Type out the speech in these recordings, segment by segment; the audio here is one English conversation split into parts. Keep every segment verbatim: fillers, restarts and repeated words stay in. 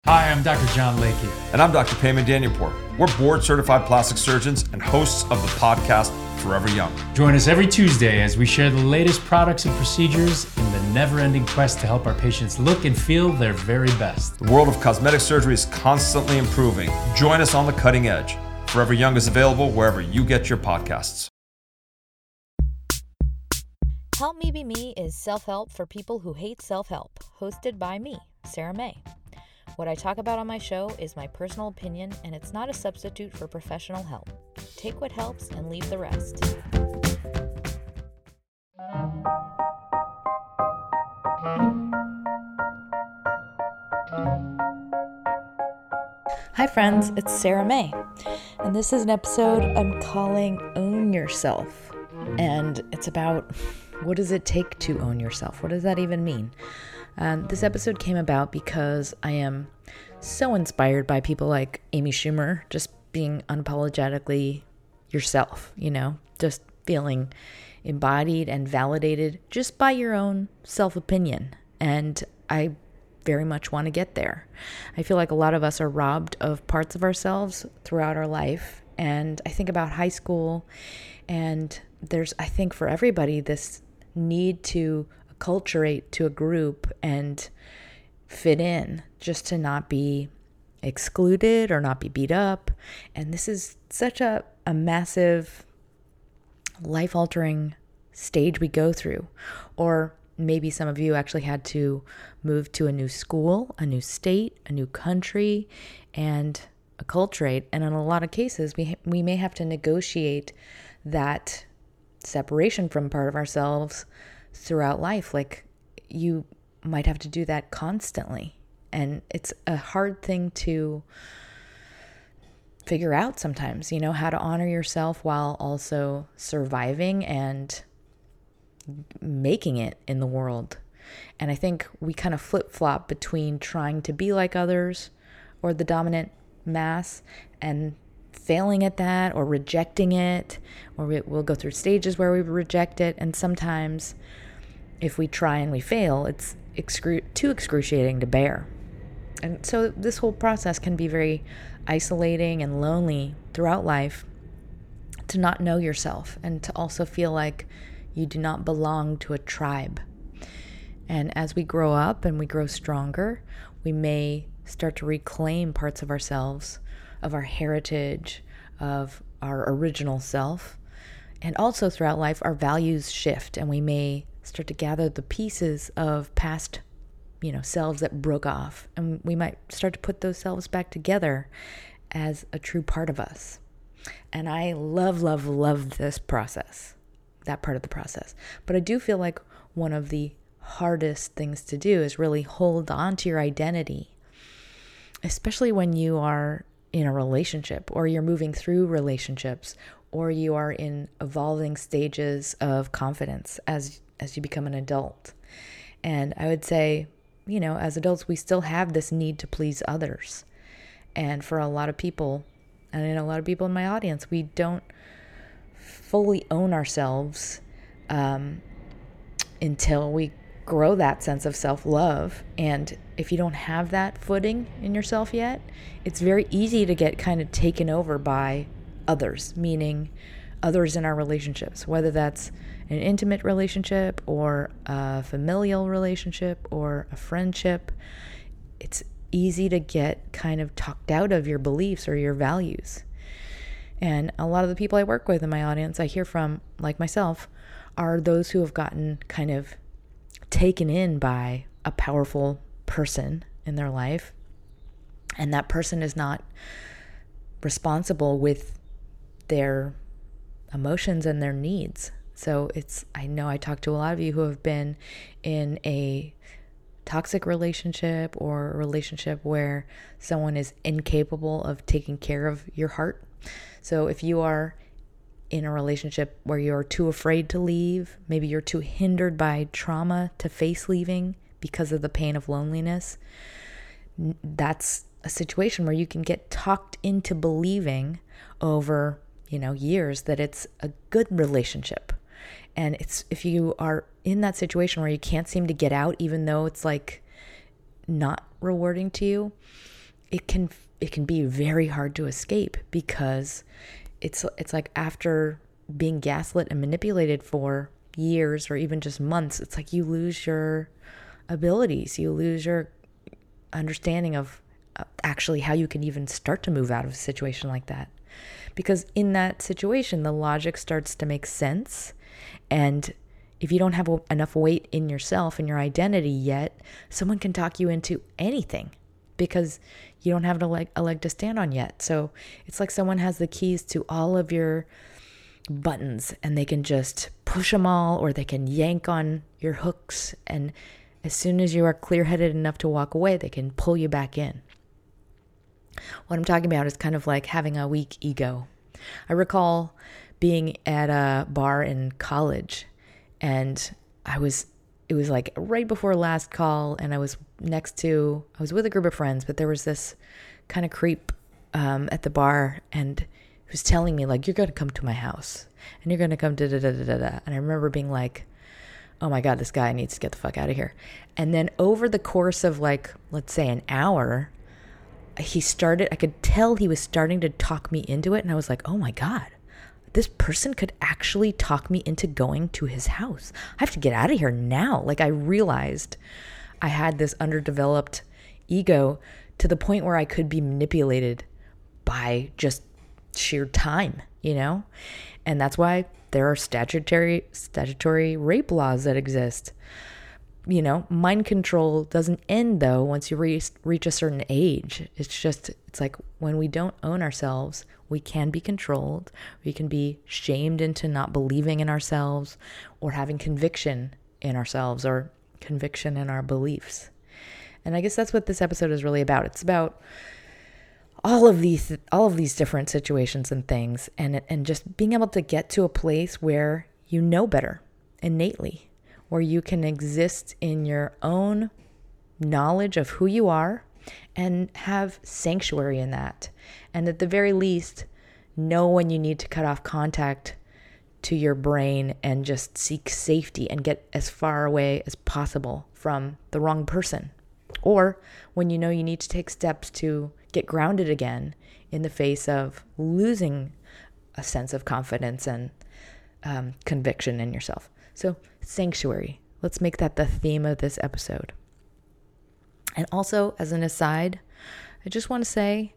Hi, I'm Doctor John Lakey. And I'm Doctor Payman Danielpour. We're board-certified plastic surgeons and hosts of the podcast Forever Young. Join us every Tuesday as we share the latest products and procedures in the never-ending quest to help our patients look and feel their very best. The world of cosmetic surgery is constantly improving. Join us on the cutting edge. Forever Young is available wherever you get your podcasts. Help Me Be Me is self-help for people who hate self-help, hosted by me, Sarah May. What I talk about on my show is my personal opinion, and it's not a substitute for professional help. Take what helps and leave the rest. Hi friends, it's Sarah May, and this is an episode I'm calling Own Yourself. And it's about, what does it take to own yourself? What does that even mean? Um, this episode came about because I am so inspired by people like Amy Schumer, just being unapologetically yourself, you know, just feeling embodied and validated just by your own self-opinion. And I very much want to get there. I feel like a lot of us are robbed of parts of ourselves throughout our life. And I think about high school, and there's, I think for everybody, this need to acculturate to a group and fit in, just to not be excluded or not be beat up. And this is such a, a massive life-altering stage we go through. Or maybe some of you actually had to move to a new school, a new state, a new country, and acculturate. And in a lot of cases, we we may have to negotiate that separation from part of ourselves throughout life. Like, you might have to do that constantly. And it's a hard thing to figure out sometimes, you know, how to honor yourself while also surviving and making it in the world. And I think we kind of flip-flop between trying to be like others or the dominant mass and failing at that, or rejecting it, or we, we'll go through stages where we reject it. And sometimes if we try and we fail, it's excru- too excruciating to bear. And so this whole process can be very isolating and lonely throughout life, to not know yourself and to also feel like you do not belong to a tribe. And as we grow up and we grow stronger, we may start to reclaim parts of ourselves, of our heritage, of our original self. And also throughout life, our values shift, and we may start to gather the pieces of past, you know, selves that broke off. And we might start to put those selves back together as a true part of us. And I love, love, love this process, that part of the process. But I do feel like one of the hardest things to do is really hold on to your identity, especially when you are in a relationship, or you're moving through relationships, or you are in evolving stages of confidence as as you become an adult. And I would say, you know, as adults, we still have this need to please others. And for a lot of people, and I know a lot of people in my audience, we don't fully own ourselves um, until we grow that sense of self-love. And if you don't have that footing in yourself yet, it's very easy to get kind of taken over by others, meaning others in our relationships, whether that's an intimate relationship or a familial relationship or a friendship. It's easy to get kind of talked out of your beliefs or your values. And a lot of the people I work with in my audience, I hear from, like myself, are those who have gotten kind of taken in by a powerful person in their life, and that person is not responsible with their emotions and their needs. So it's, I know I talk to a lot of you who have been in a toxic relationship or a relationship where someone is incapable of taking care of your heart. So if you are in a relationship where you're too afraid to leave, maybe you're too hindered by trauma to face leaving because of the pain of loneliness, that's a situation where you can get talked into believing over, you know, years that it's a good relationship. And it's, if you are in that situation where you can't seem to get out, even though it's like not rewarding to you, it can it can be very hard to escape, because it's it's like after being gaslit and manipulated for years or even just months, it's like you lose your abilities, you lose your understanding of actually how you can even start to move out of a situation like that. Because in that situation, the logic starts to make sense. And if you don't have enough weight in yourself and your identity yet, someone can talk you into anything because you don't have a leg, a leg to stand on yet. So it's like someone has the keys to all of your buttons and they can just push them all, or they can yank on your hooks. And as soon as you are clear-headed enough to walk away, they can pull you back in. What I'm talking about is kind of like having a weak ego. I recall being at a bar in college, and I was, it was like right before last call, and I was next to, I was with a group of friends, but there was this kind of creep um, at the bar, and he was telling me like, you're going to come to my house, and you're going to come da da da da da da. And I remember being like, oh my God, this guy needs to get the fuck out of here. And then over the course of like, let's say an hour, he started, I could tell he was starting to talk me into it. And I was like, oh my God, this person could actually talk me into going to his house. I have to get out of here now. Like, I realized I had this underdeveloped ego to the point where I could be manipulated by just sheer time, you know? And that's why there are statutory statutory rape laws that exist. You know, mind control doesn't end though once you reach reach a certain age. It's just, it's like when we don't own ourselves, we can be controlled. We can be shamed into not believing in ourselves, or having conviction in ourselves, or conviction in our beliefs. And I guess that's what this episode is really about. It's about all of these all of these different situations and things, and and just being able to get to a place where you know better innately, where you can exist in your own knowledge of who you are and have sanctuary in that. And at the very least, know when you need to cut off contact to your brain and just seek safety and get as far away as possible from the wrong person. Or when you know you need to take steps to get grounded again in the face of losing a sense of confidence and um, conviction in yourself. So sanctuary, let's make that the theme of this episode. And also, as an aside, I just want to say,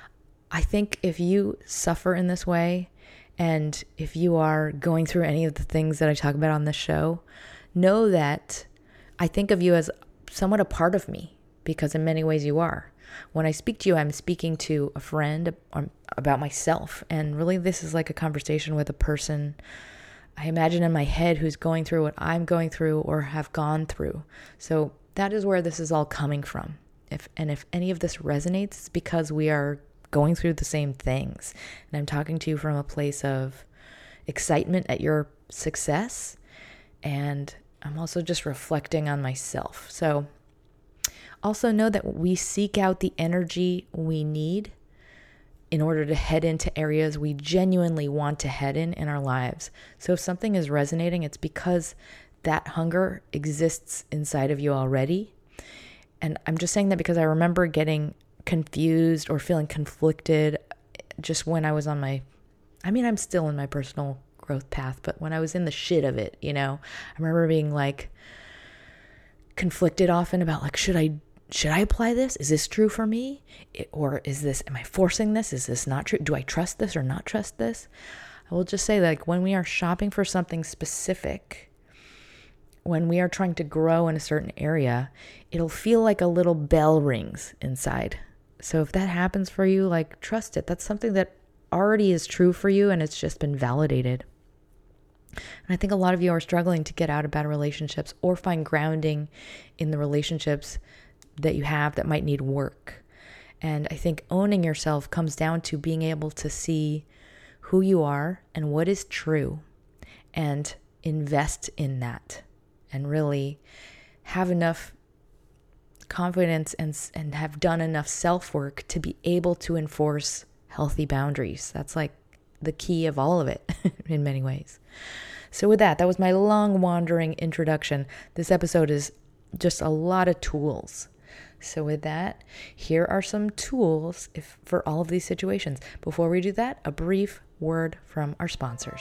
I think if you suffer in this way, and if you are going through any of the things that I talk about on this show, know that I think of you as somewhat a part of me, because in many ways you are. When I speak to you, I'm speaking to a friend about myself. And really, this is like a conversation with a person I imagine in my head who's going through what I'm going through or have gone through. So that is where this is all coming from. If and if any of this resonates, it's because we are going through the same things. And I'm talking to you from a place of excitement at your success. And I'm also just reflecting on myself. So also know that we seek out the energy we need in order to head into areas we genuinely want to head in in our lives. So if something is resonating, it's because that hunger exists inside of you already. And I'm just saying that because I remember getting confused or feeling conflicted just when I was on my, I mean, I'm still in my personal growth path, but when I was in the shit of it, you know, I remember being like conflicted often about like, should I Should I apply this? Is this true for me? It, or is this, am I forcing this? Is this not true? Do I trust this or not trust this? I will just say that like when we are shopping for something specific, when we are trying to grow in a certain area, it'll feel like a little bell rings inside. So if that happens for you, like trust it. That's something that already is true for you and it's just been validated. And I think a lot of you are struggling to get out of bad relationships or find grounding in the relationships that you have that might need work. And I think owning yourself comes down to being able to see who you are and what is true and invest in that and really have enough confidence and and have done enough self-work to be able to enforce healthy boundaries. That's like the key of all of it in many ways. So with that, that was my long wandering introduction. This episode is just a lot of tools. So with that, here are some tools if, for all of these situations. Before we do that, a brief word from our sponsors.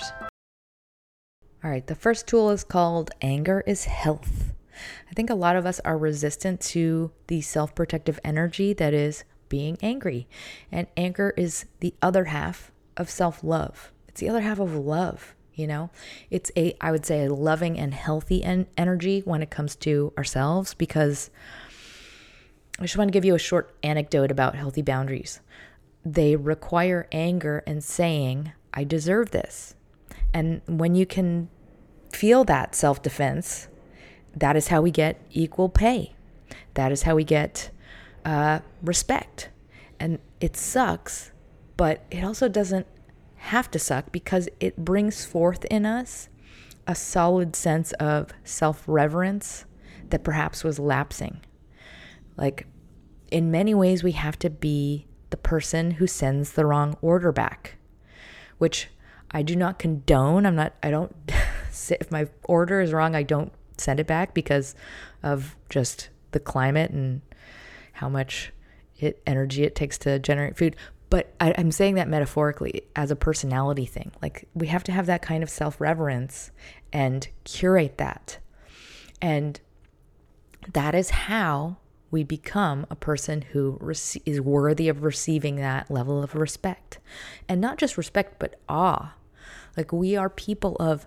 All right, the first tool is called Anger is Health. I think a lot of us are resistant to the self-protective energy that is being angry. And anger is the other half of self-love. It's the other half of love, you know? It's a, I would say, a loving and healthy en- energy when it comes to ourselves, because I just want to give you a short anecdote about healthy boundaries. They require anger and saying, I deserve this. And when you can feel that self-defense, that is how we get equal pay. That is how we get uh, respect. And it sucks, but it also doesn't have to suck, because it brings forth in us a solid sense of self-reverence that perhaps was lapsing. Like, in many ways, we have to be the person who sends the wrong order back, which I do not condone. I'm not, I don't, if my order is wrong, I don't send it back because of just the climate and how much it energy it takes to generate food. But I, I'm saying that metaphorically as a personality thing. Like, we have to have that kind of self-reverence and curate that. And that is how we become a person who rec- is worthy of receiving that level of respect. And not just respect, but awe. Like, we are people of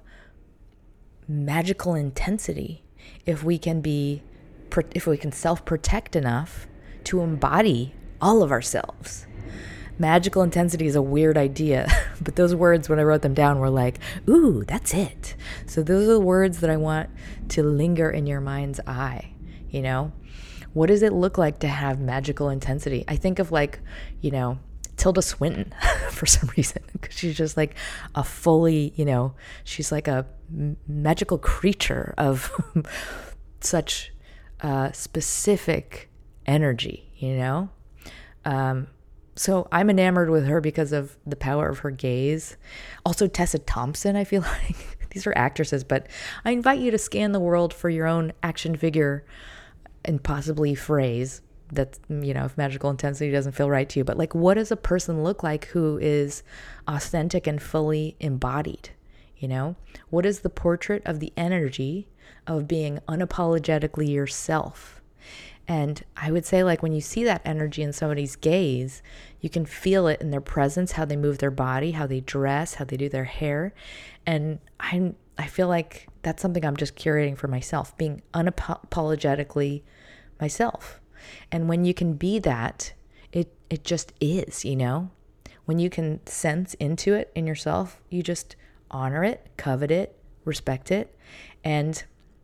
magical intensity if we can be, if we can self-protect enough to embody all of ourselves. Magical intensity is a weird idea, but those words, when I wrote them down, were like, ooh, that's it. So those are the words that I want to linger in your mind's eye, you know? What does it look like to have magical intensity? I think of, like, you know, Tilda Swinton for some reason, because she's just like a fully, you know, she's like a m- magical creature of such uh, specific energy, you know? Um, so I'm enamored with her because of the power of her gaze. Also Tessa Thompson, I feel like. These are actresses, but I invite you to scan the world for your own action figure and possibly phrase that, you know, if magical intensity doesn't feel right to you. But, like, what does a person look like who is authentic and fully embodied? You know, what is the portrait of the energy of being unapologetically yourself? And I would say, like, when you see that energy in somebody's gaze, you can feel it in their presence, how they move their body, how they dress, how they do their hair. And I'm, I feel like that's something I'm just curating for myself, being unapologetically myself. And when you can be that, it, it just is, you know? When you can sense into it in yourself, you just honor it, covet it, respect it, and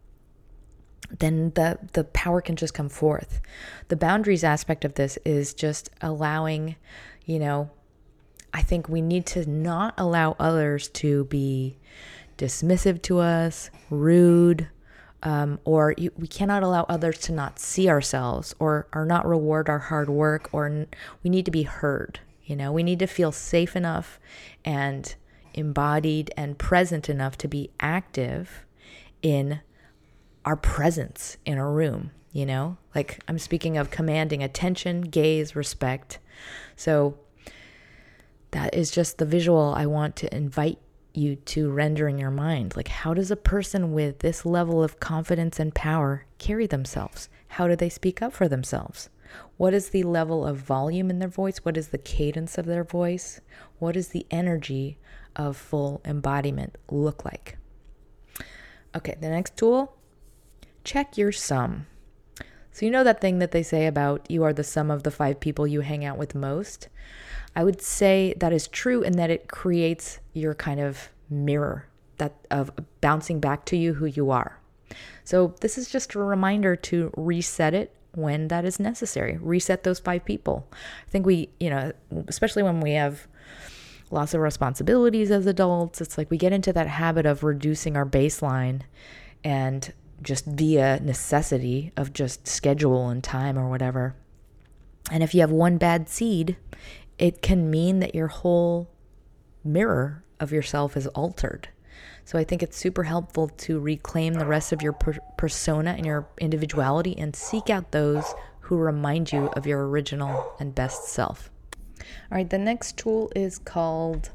then the the power can just come forth. The boundaries aspect of this is just allowing, you know, I think we need to not allow others to be dismissive to us, rude, um, or you, we cannot allow others to not see ourselves or, or not reward our hard work, or n- we need to be heard. You know, we need to feel safe enough and embodied and present enough to be active in our presence in a room, you know? Like, I'm speaking of commanding attention, gaze, respect. So that is just the visual I want to invite you to render in your mind. Like, how does a person with this level of confidence and power carry themselves? How do they speak up for themselves? What is the level of volume in their voice? What is the cadence of their voice? What does the energy of full embodiment look like? Okay, the next tool, check your sum. So you know that thing that they say about you are the sum of the five people you hang out with most? I would say that is true, in that it creates your kind of mirror that of bouncing back to you who you are. So this is just a reminder to reset it when that is necessary. Reset those five people. I think we, you know, especially when we have lots of responsibilities as adults, it's like we get into that habit of reducing our baseline, and just via necessity of just schedule and time or whatever. And if you have one bad seed, it can mean that your whole mirror of yourself is altered. So I think it's super helpful to reclaim the rest of your per- persona and your individuality and seek out those who remind you of your original and best self. All right, the next tool is called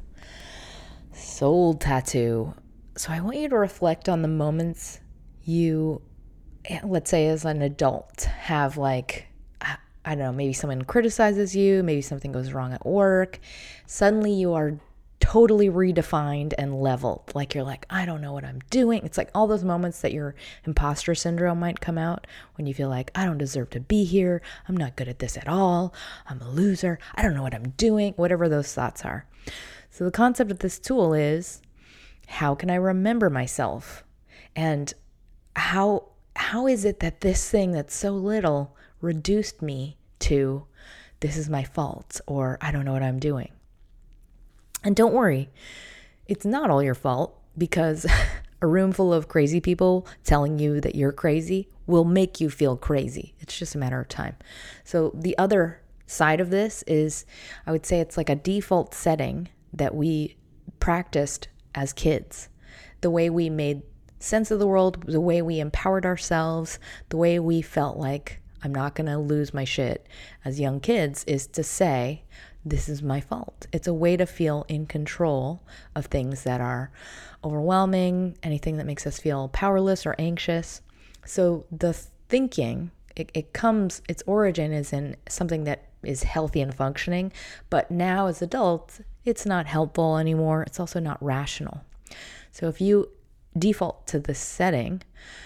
Soul Tattoo. So I want you to reflect on the moments you, let's say as an adult, have like, I don't know, maybe someone criticizes you, maybe something goes wrong at work. Suddenly you are totally redefined and leveled. Like you're like, I don't know what I'm doing. It's like all those moments that your imposter syndrome might come out when you feel like, I don't deserve to be here. I'm not good at this at all. I'm a loser. I don't know what I'm doing. Whatever those thoughts are. So the concept of this tool is, how can I remember myself? And how how is it that this thing that's so little reduced me to, this is my fault, or I don't know what I'm doing? And don't worry, it's not all your fault, because a room full of crazy people telling you that you're crazy will make you feel crazy. It's just a matter of time. So the other side of this is, I would say it's like a default setting that we practiced as kids. The way we made sense of the world, the way we empowered ourselves, the way we felt like, I'm not going to lose my shit as young kids, is to say, this is my fault. It's a way to feel in control of things that are overwhelming, anything that makes us feel powerless or anxious. So the thinking, it, it comes, its origin is in something that is healthy and functioning, but now as adults, it's not helpful anymore. It's also not rational. So if you default to this setting,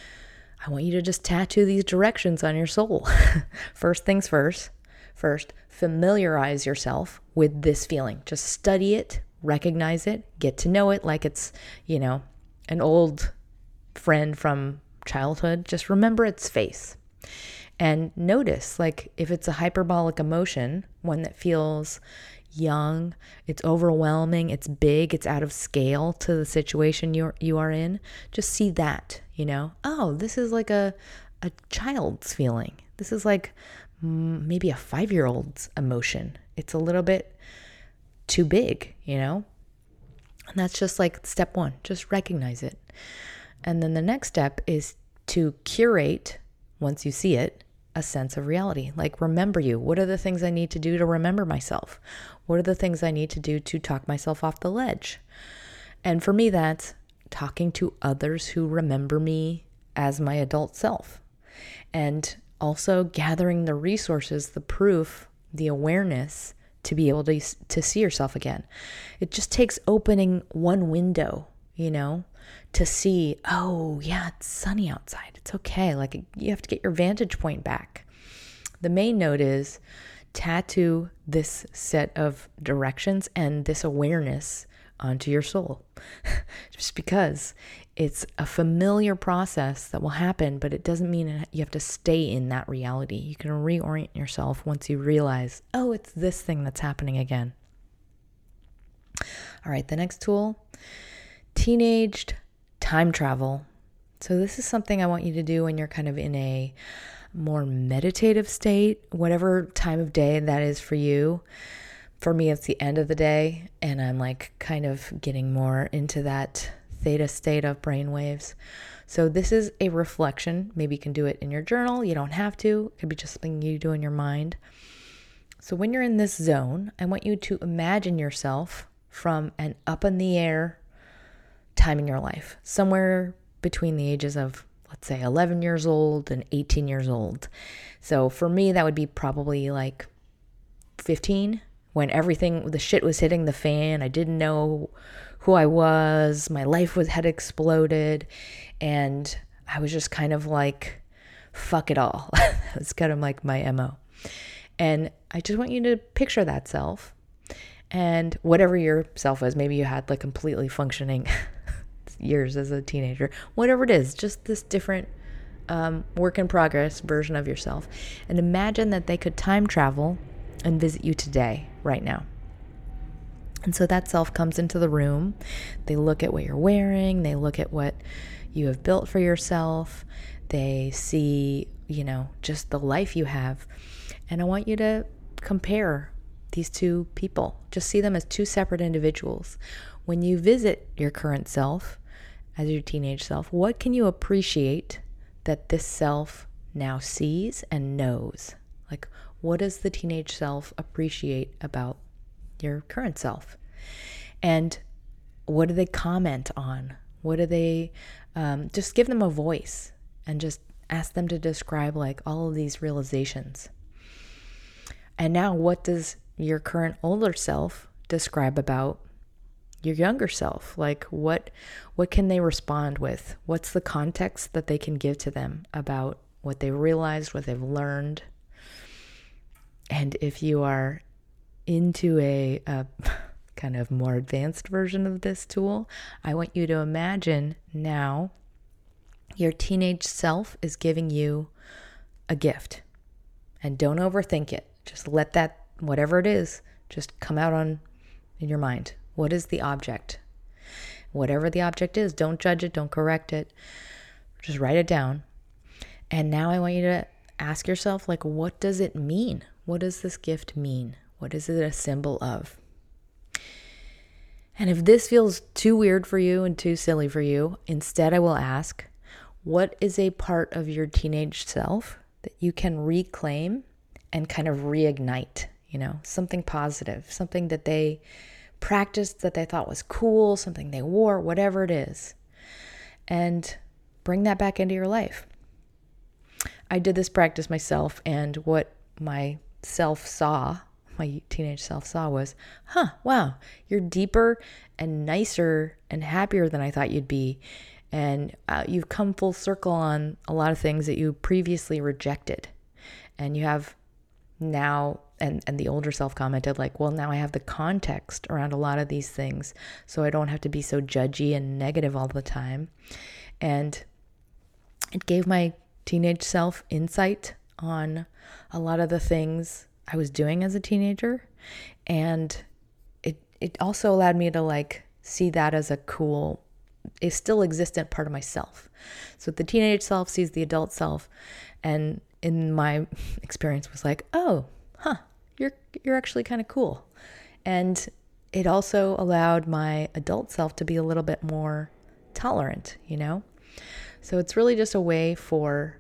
I want you to just tattoo these directions on your soul. First things first. First, familiarize yourself with this feeling. Just study it, recognize it, get to know it like it's, you know, an old friend from childhood. Just remember its face. And notice, like, if it's a hyperbolic emotion, one that feels young, it's overwhelming, it's big, it's out of scale to the situation you're you are in, just see that, you know, oh, this is like a a child's feeling. This is like maybe a five-year-old's emotion. It's a little bit too big, you know? And that's just like step one, just recognize it. And then the next step is to curate, once you see it, a sense of reality. Like, remember you. What are the things I need to do to remember myself? What are the things I need to do to talk myself off the ledge? And for me, that's talking to others who remember me as my adult self. And also gathering the resources, the proof, the awareness to be able to, to see yourself again. It just takes opening one window, you know, to see, oh yeah, it's sunny outside. It's okay. Like, you have to get your vantage point back. The main note is tattoo this set of directions and this awareness onto your soul. Just because it's a familiar process that will happen, but it doesn't mean you have to stay in that reality. You can reorient yourself once you realize, oh, it's this thing that's happening again. All right, the next tool, teenaged time travel. So this is something I want you to do when you're kind of in a more meditative state, whatever time of day that is for you. For me, it's the end of the day, and I'm like kind of getting more into that theta state of brainwaves. So this is a reflection. Maybe you can do it in your journal. You don't have to. It could be just something you do in your mind. So when you're in this zone, I want you to imagine yourself from an up in the air time in your life, somewhere between the ages of, let's say, eleven years old and eighteen years old. So for me, that would be probably like fifteen, when everything, the shit was hitting the fan. I didn't know who I was. My life was had exploded. And I was just kind of like, fuck it all. That's kind of like my M O. And I just want you to picture that self. And whatever your self was, maybe you had like completely functioning years as a teenager, whatever it is, just this different um, work in progress version of yourself. And imagine that they could time travel and visit you today, right now. And so that self comes into the room. They look at what you're wearing. They look at what you have built for yourself. They see, you know, just the life you have. And I want you to compare these two people. Just see them as two separate individuals. When you visit your current self as your teenage self, what can you appreciate that this self now sees and knows? Like, what does the teenage self appreciate about your current self? And what do they comment on? What do they, um, just give them a voice and just ask them to describe like all of these realizations. And now what does your current older self describe about your younger self? Like what, what can they respond with? What's the context that they can give to them about what they realized, what they've learned? And if you are into a, a kind of more advanced version of this tool, I want you to imagine now your teenage self is giving you a gift. And don't overthink it. Just let that, whatever it is, just come out on in your mind. What is the object? Whatever the object is, don't judge it, don't correct it. Just write it down. And now I want you to ask yourself, like, what does it mean? What does this gift mean? What is it a symbol of? And if this feels too weird for you and too silly for you, instead I will ask, what is a part of your teenage self that you can reclaim and kind of reignite? You know, something positive, something that they practiced that they thought was cool, something they wore, whatever it is. And bring that back into your life. I did this practice myself, and what my self saw, my teenage self saw was, huh, wow, you're deeper and nicer and happier than I thought you'd be. And uh, you've come full circle on a lot of things that you previously rejected. And you have now, and, and the older self commented like, well, now I have the context around a lot of these things, so I don't have to be so judgy and negative all the time. And it gave my teenage self insight on a lot of the things I was doing as a teenager. And it it also allowed me to like see that as a cool, a still existent part of myself. So the teenage self sees the adult self, and in my experience was like, oh, huh, you're you're actually kind of cool. And it also allowed my adult self to be a little bit more tolerant, you know? So it's really just a way for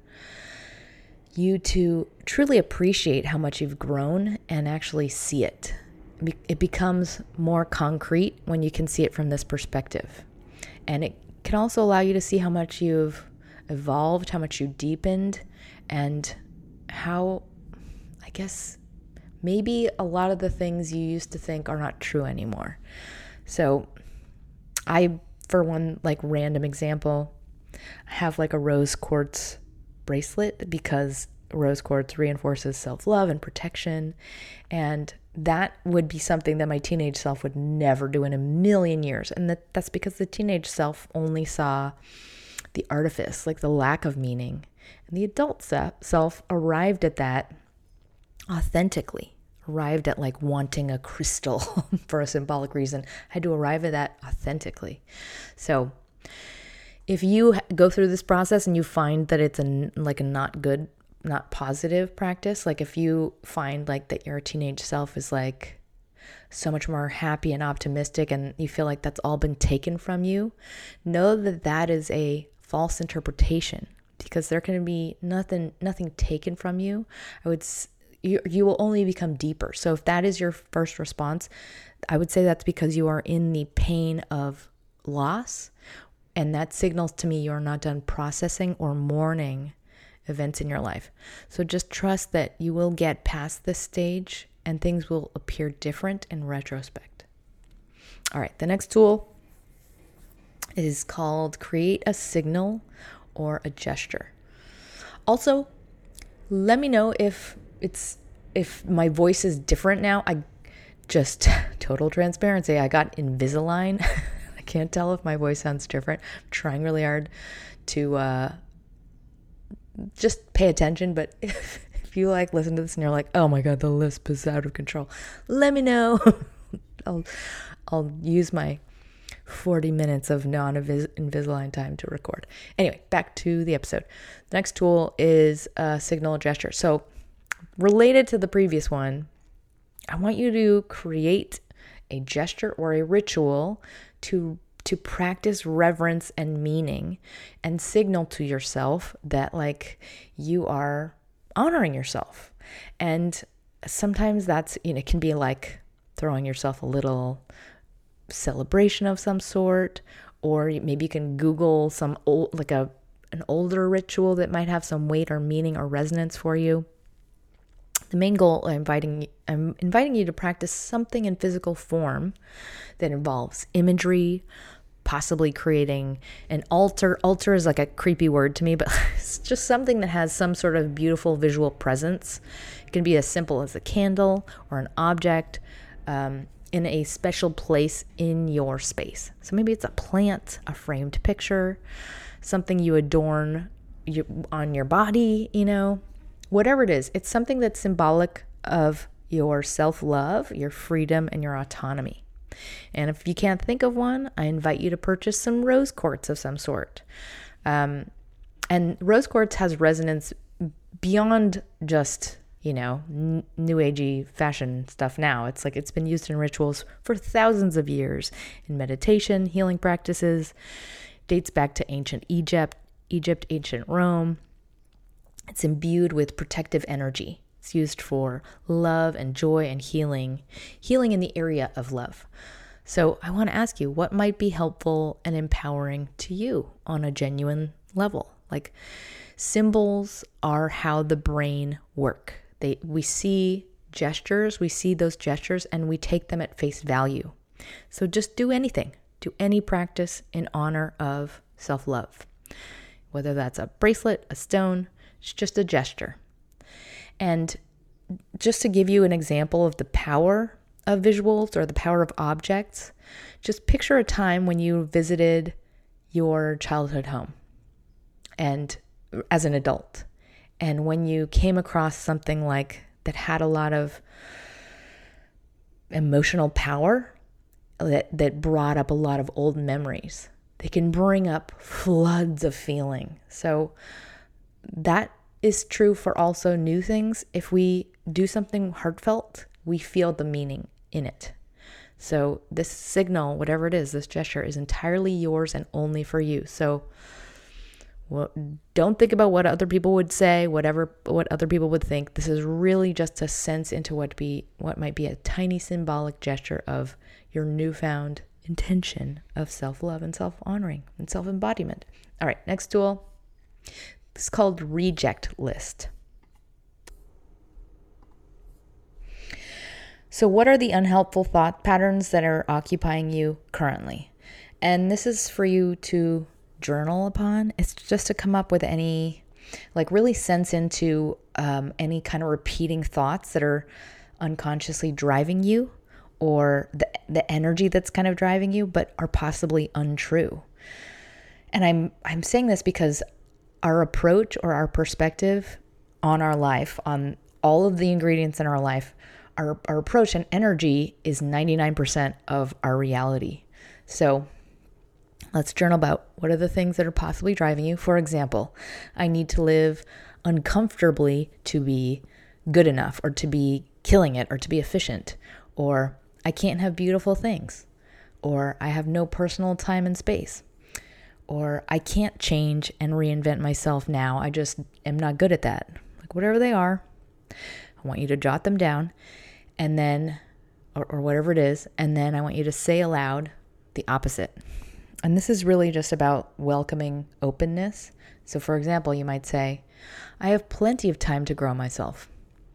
you to truly appreciate how much you've grown and actually see it. It becomes more concrete when you can see it from this perspective. And it can also allow you to see how much you've evolved, how much you deepened, and how, I guess, maybe a lot of the things you used to think are not true anymore. So I, for one like random example, have like a rose quartz bracelet because rose quartz reinforces self-love and protection. And that would be something that my teenage self would never do in a million years. And that, that's because the teenage self only saw the artifice, like the lack of meaning. And the adult self arrived at that authentically, arrived at like wanting a crystal for a symbolic reason, had to arrive at that authentically. So if you go through this process and you find that it's a, like a not good, not positive practice, like if you find like that your teenage self is like so much more happy and optimistic and you feel like that's all been taken from you, know that that is a false interpretation, because there can be nothing, nothing taken from you. I would, you, you will only become deeper. So if that is your first response, I would say that's because you are in the pain of loss. And that signals to me you're not done processing or mourning events in your life. So just trust that you will get past this stage and things will appear different in retrospect. All right, the next tool is called Create a Signal or a Gesture. Also, let me know if it's if my voice is different now. I just, total transparency, I got Invisalign. Can't tell if my voice sounds different. I'm trying really hard to uh, just pay attention. But if, if you like listen to this and you're like, oh my God, the lisp is out of control, let me know. I'll I'll use my forty minutes of non-Invisalign time to record. Anyway, back to the episode. The next tool is a signal gesture. So related to the previous one, I want you to create a gesture or a ritual to to practice reverence and meaning and signal to yourself that like you are honoring yourself. And sometimes that's, you know, it can be like throwing yourself a little celebration of some sort, or maybe you can Google some old, like a an older ritual that might have some weight or meaning or resonance for you. The main goal, I'm inviting, I'm inviting you to practice something in physical form that involves imagery, possibly creating an altar. Altar is like a creepy word to me, but it's just something that has some sort of beautiful visual presence. It can be as simple as a candle or an object um, in a special place in your space. So maybe it's a plant, a framed picture, something you adorn you, on your body, you know, whatever it is. It's something that's symbolic of your self-love, your freedom, and your autonomy. And if you can't think of one, I invite you to purchase some rose quartz of some sort. Um, and rose quartz has resonance beyond just, you know, n- new agey fashion stuff now. It's like it's been used in rituals for thousands of years in meditation, healing practices. Dates back to ancient Egypt, Egypt, ancient Rome. It's imbued with protective energy. It's used for love and joy and healing, healing in the area of love. So I want to ask you, what might be helpful and empowering to you on a genuine level? Like, symbols are how the brain work. They, we see gestures, we see those gestures, and we take them at face value. So just do anything. Do any practice in honor of self-love. Whether that's a bracelet, a stone, it's just a gesture. And just to give you an example of the power of visuals or the power of objects, just picture a time when you visited your childhood home and as an adult. And when you came across something like that had a lot of emotional power, that, that brought up a lot of old memories. They can bring up floods of feeling. So that is true for also new things. If we do something heartfelt, we feel the meaning in it. So this signal, whatever it is, this gesture is entirely yours and only for you. So well, don't think about what other people would say, whatever what other people would think. This is really just a sense into what be what might be a tiny symbolic gesture of your newfound intention of self-love and self-honoring and self-embodiment. All right, next tool. It's called Reject List. So what are the unhelpful thought patterns that are occupying you currently? And this is for you to journal upon. It's just to come up with any, like really sense into um, any kind of repeating thoughts that are unconsciously driving you, or the the energy that's kind of driving you, but are possibly untrue. And I'm I'm saying this because our approach or our perspective on our life, on all of the ingredients in our life, our, our approach and energy is ninety-nine percent of our reality. So let's journal about what are the things that are possibly driving you. For example, I need to live uncomfortably to be good enough, or to be killing it, or to be efficient, or I can't have beautiful things, or I have no personal time and space, or I can't change and reinvent myself now. I just am not good at that. Like whatever they are, I want you to jot them down, and then, or, or whatever it is, and then I want you to say aloud the opposite. And this is really just about welcoming openness. So for example, you might say, I have plenty of time to grow myself.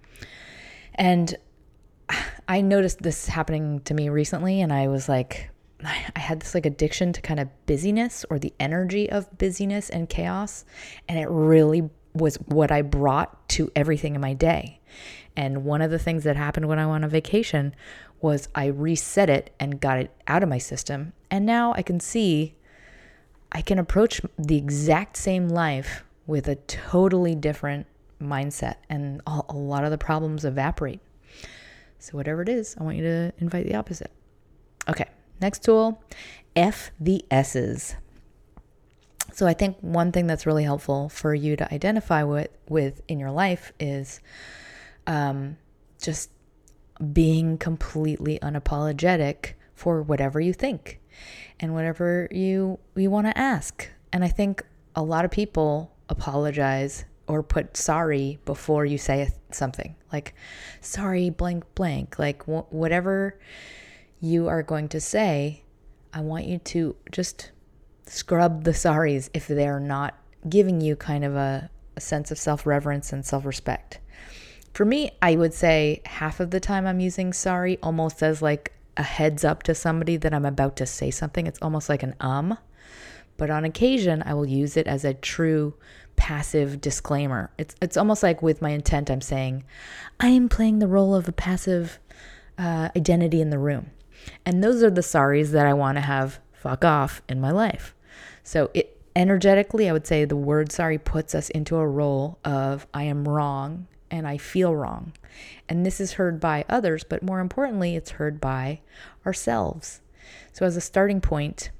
And I noticed this happening to me recently, and I was like, I had this like addiction to kind of busyness, or the energy of busyness and chaos. And it really was what I brought to everything in my day. And one of the things that happened when I went on vacation was I reset it and got it out of my system. And now I can see I can approach the exact same life with a totally different mindset, and a lot of the problems evaporate. So whatever it is, I want you to invite the opposite. Okay, next tool, F the S's. So I think one thing that's really helpful for you to identify with, with in your life is um, just being completely unapologetic for whatever you think and whatever you you want to ask. And I think a lot of people apologize or put sorry before you say something, like sorry blank blank, like wh- whatever you are going to say. I want you to just scrub the sorries if they're not giving you kind of a, a sense of self-reverence and self-respect. For me, I would say half of the time I'm using sorry almost as like a heads up to somebody that I'm about to say something. It's almost like an um. But on occasion, I will use it as a true passive disclaimer. It's it's almost like with my intent, I'm saying, I am playing the role of a passive uh, identity in the room. And those are the sorries that I want to have fuck off in my life. So it energetically, I would say the word sorry puts us into a role of I am wrong and I feel wrong. And this is heard by others, but more importantly, it's heard by ourselves. So as a starting point,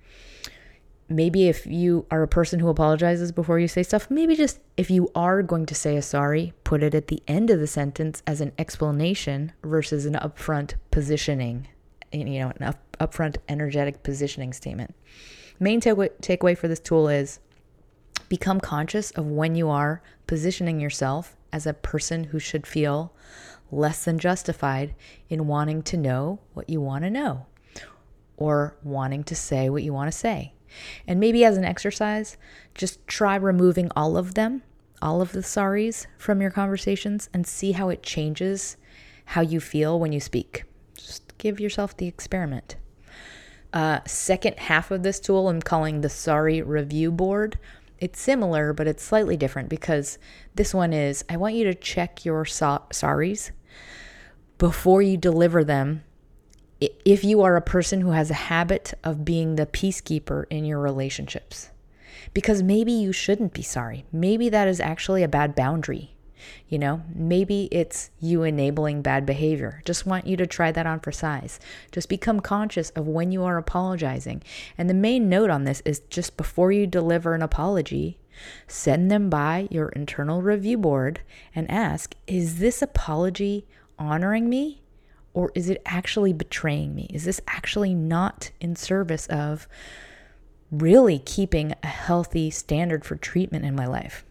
maybe if you are a person who apologizes before you say stuff, maybe just if you are going to say a sorry, put it at the end of the sentence as an explanation versus an upfront positioning, you know, an up, upfront energetic positioning statement. Main takeaway, takeaway for this tool is become conscious of when you are positioning yourself as a person who should feel less than justified in wanting to know what you want to know or wanting to say what you want to say. And maybe as an exercise, just try removing all of them, all of the sorries from your conversations and see how it changes how you feel when you speak. Just give yourself the experiment. Uh, second half of this tool I'm calling the sorry review board. It's similar, but it's slightly different because this one is, I want you to check your so- sorries before you deliver them. If you are a person who has a habit of being the peacekeeper in your relationships, because maybe you shouldn't be sorry. Maybe that is actually a bad boundary. You know, maybe it's you enabling bad behavior. Just want you to try that on for size. Just become conscious of when you are apologizing. And the main note on this is just before you deliver an apology, send them by your internal review board and ask, is this apology honoring me? Or is it actually betraying me? Is this actually not in service of really keeping a healthy standard for treatment in my life?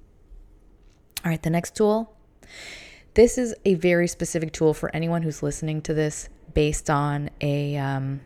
All right, the next tool. This is a very specific tool for anyone who's listening to this based on a um,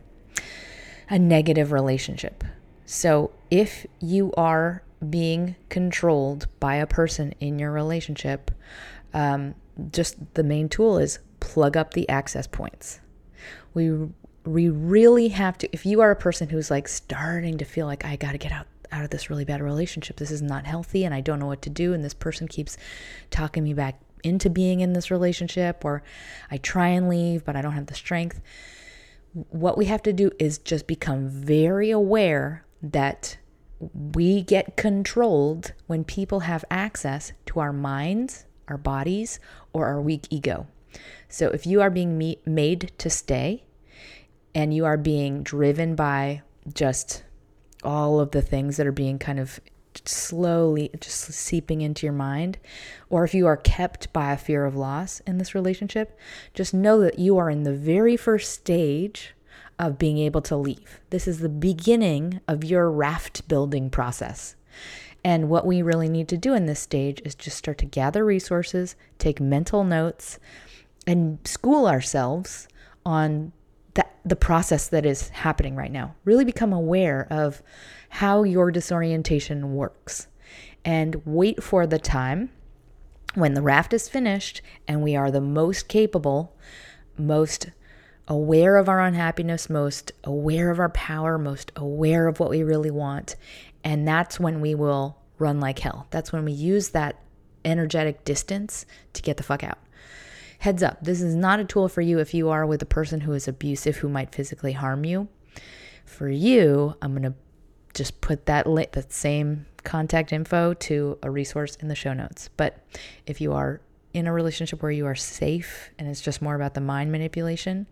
a negative relationship. So if you are being controlled by a person in your relationship, um, just the main tool is plug up the access points. We we really have to, if you are a person who's like starting to feel like I got to get out, out of this really bad relationship, this is not healthy and I don't know what to do, and this person keeps talking me back into being in this relationship, or I try and leave, but I don't have the strength. What we have to do is just become very aware that we get controlled when people have access to our minds, our bodies, or our weak ego. So if you are being me- made to stay and you are being driven by just all of the things that are being kind of slowly just seeping into your mind, or if you are kept by a fear of loss in this relationship, just know that you are in the very first stage of being able to leave. This is the beginning of your raft building process. And what we really need to do in this stage is just start to gather resources, take mental notes, and school ourselves on that, the process that is happening right now. Really become aware of how your disorientation works, and wait for the time when the raft is finished and we are the most capable, most aware of our unhappiness, most aware of our power, most aware of what we really want. And that's when we will run like hell. That's when we use that energetic distance to get the fuck out. Heads up, this is not a tool for you if you are with a person who is abusive, who might physically harm you. For you, I'm going to just put that li- that same contact info to a resource in the show notes. But if you are in a relationship where you are safe and it's just more about the mind manipulation,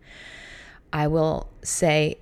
I will say,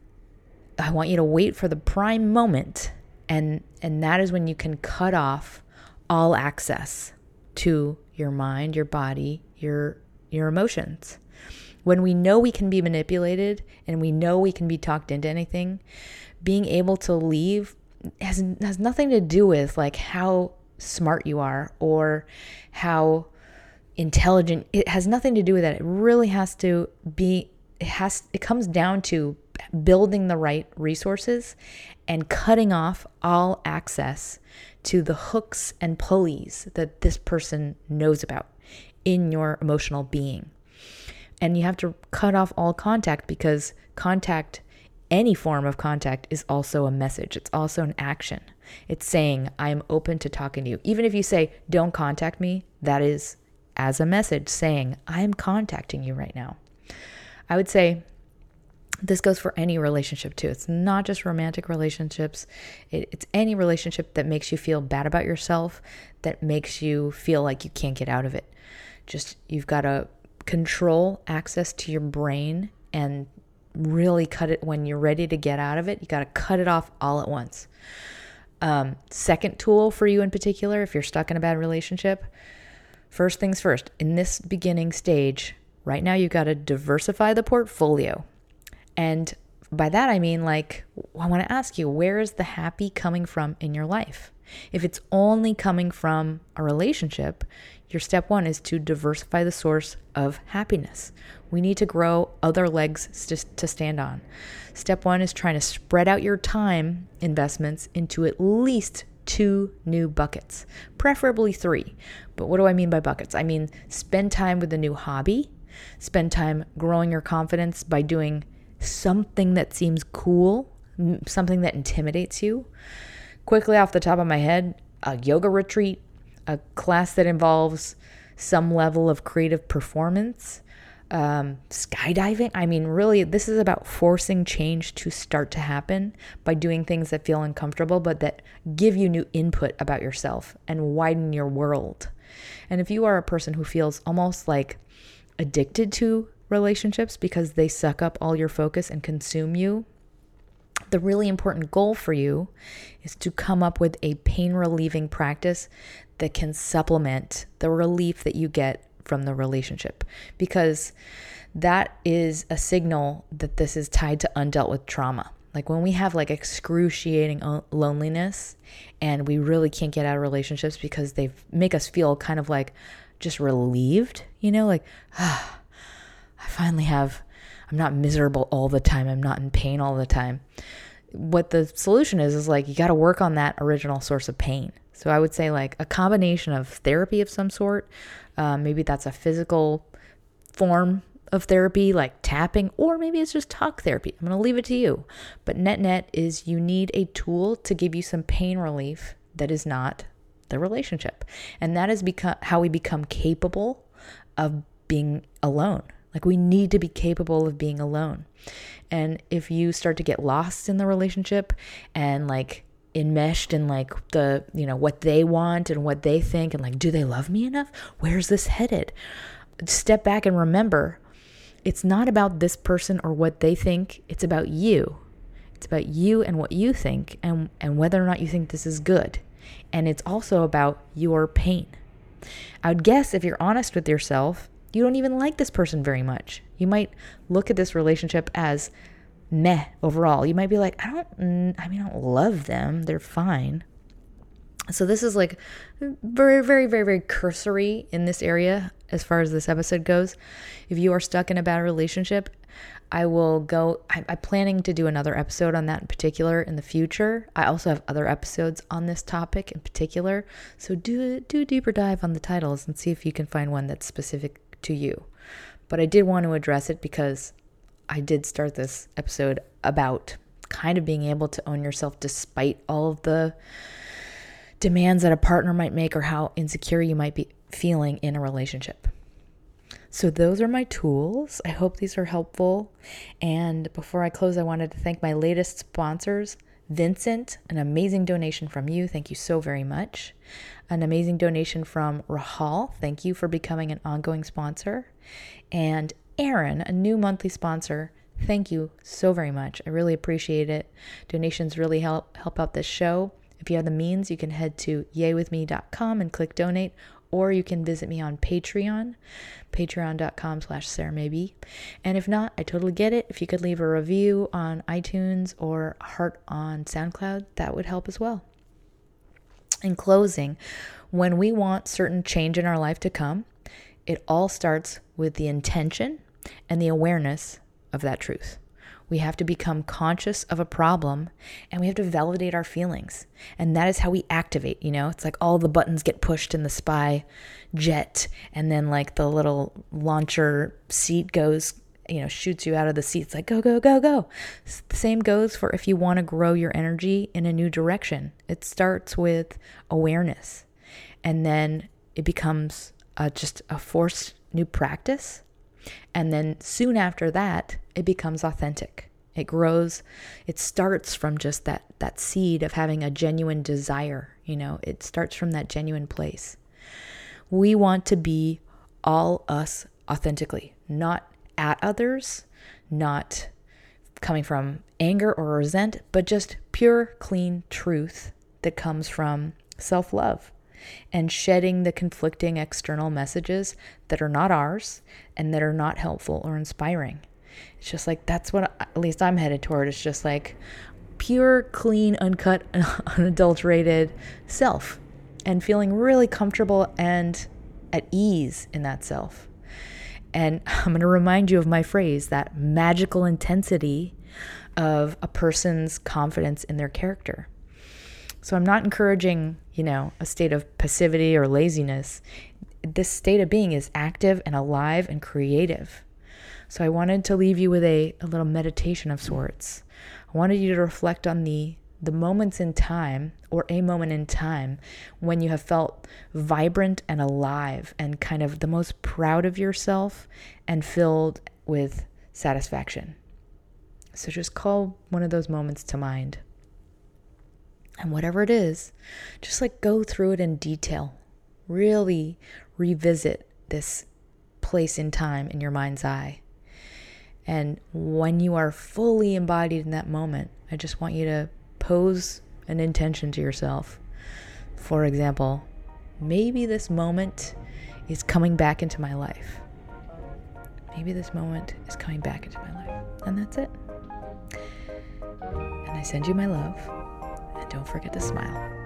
I want you to wait for the prime moment, and and that is when you can cut off all access to your mind, your body, your your emotions. When we know we can be manipulated and we know we can be talked into anything, being able to leave has has nothing to do with like how smart you are or how intelligent. It has nothing to do with that. It really has to be, it has, it comes down to building the right resources and cutting off all access to the hooks and pulleys that this person knows about in your emotional being. And you have to cut off all contact, because contact, any form of contact, is also a message. It's also an action. It's saying, I'm open to talking to you. Even if you say, don't contact me, that is as a message saying, I'm contacting you right now. I would say this goes for any relationship too. It's not just romantic relationships. It, it's any relationship that makes you feel bad about yourself, that makes you feel like you can't get out of it. Just, you've got to control access to your brain and really cut it when you're ready to get out of it. You got to cut it off all at once. Um, second tool for you in particular, if you're stuck in a bad relationship, first things first, in this beginning stage, right now you've got to diversify the portfolio. And by that, I mean, like, I want to ask you, where is the happy coming from in your life? If it's only coming from a relationship, your step one is to diversify the source of happiness. We need to grow other legs to, to stand on. Step one is trying to spread out your time investments into at least two new buckets, preferably three. But what do I mean by buckets? I mean, spend time with a new hobby, spend time growing your confidence by doing something that seems cool, something that intimidates you. Quickly off the top of my head, a yoga retreat, a class that involves some level of creative performance, um, skydiving. I mean, really, this is about forcing change to start to happen by doing things that feel uncomfortable, but that give you new input about yourself and widen your world. And if you are a person who feels almost like addicted to relationships because they suck up all your focus and consume you, the really important goal for you is to come up with a pain relieving practice that can supplement the relief that you get from the relationship, because that is a signal that this is tied to undealt with trauma. Like when we have like excruciating loneliness and we really can't get out of relationships because they make us feel kind of like just relieved, you know, like, ah, I finally have, I'm not miserable all the time. I'm not in pain all the time. What the solution is, is like, you got to work on that original source of pain. So I would say like a combination of therapy of some sort. Um, maybe that's a physical form of therapy, like tapping, or maybe it's just talk therapy. I'm going to leave it to you. But net net is you need a tool to give you some pain relief that is not the relationship. And that is become how we become capable of being alone. Like we need to be capable of being alone. And if you start to get lost in the relationship and like enmeshed in like the, you know, what they want and what they think and like, do they love me enough? Where's this headed? Step back and remember, it's not about this person or what they think. It's about you. It's about you and what you think and, and whether or not you think this is good. And it's also about your pain. I would guess if you're honest with yourself, you don't even like this person very much. You might look at this relationship as meh overall. You might be like, I don't, I mean, I don't love them. They're fine. So this is like very, very, very, very cursory in this area as far as this episode goes. If you are stuck in a bad relationship, I will go, I, I'm planning to do another episode on that in particular in the future. I also have other episodes on this topic in particular. So do, do a deeper dive on the titles and see if you can find one that's specific to you. But I did want to address it because I did start this episode about kind of being able to own yourself despite all of the demands that a partner might make or how insecure you might be feeling in a relationship. So those are my tools. I hope these are helpful. And before I close, I wanted to thank my latest sponsors. Vincent, an amazing donation from you. Thank you so very much. An amazing donation from Rahal. Thank you for becoming an ongoing sponsor. And Aaron, a new monthly sponsor. Thank you so very much. I really appreciate it. Donations really help help out this show. If you have the means, you can head to yay with me dot com and click donate, or you can visit me on Patreon, patreon.com slash Sarah Maybe. And if not, I totally get it. If you could leave a review on iTunes or a heart on SoundCloud, that would help as well. In closing, when we want certain change in our life to come, it all starts with the intention and the awareness of that truth. We have to become conscious of a problem, and we have to validate our feelings. And that is how we activate, you know? It's like all the buttons get pushed in the spy jet, and then like the little launcher seat goes, you know, shoots you out of the seat. It's like, go, go, go, go. The same goes for if you want to grow your energy in a new direction. It starts with awareness, and then it becomes uh, just a forced new practice. And then soon after that, it becomes authentic. It grows. It starts from just that, that seed of having a genuine desire. You know, it starts from that genuine place. We want to be all us authentically, not at others, not coming from anger or resent, but just pure, clean truth that comes from self-love and shedding the conflicting external messages that are not ours and that are not helpful or inspiring. It's just like, that's what at least I'm headed toward. It's just like pure, clean, uncut, unadulterated self, and feeling really comfortable and at ease in that self. And I'm going to remind you of my phrase, that magical intensity of a person's confidence in their character. So I'm not encouraging, you know, a state of passivity or laziness. This state of being is active and alive and creative. So I wanted to leave you with a, a little meditation of sorts. I wanted you to reflect on the the moments in time, or a moment in time, when you have felt vibrant and alive and kind of the most proud of yourself and filled with satisfaction. So just call one of those moments to mind. And whatever it is, just like go through it in detail. Really revisit this place in time in your mind's eye. And when you are fully embodied in that moment, I just want you to pose an intention to yourself. For example, maybe this moment is coming back into my life. Maybe this moment is coming back into my life. And that's it. And I send you my love. And don't forget to smile.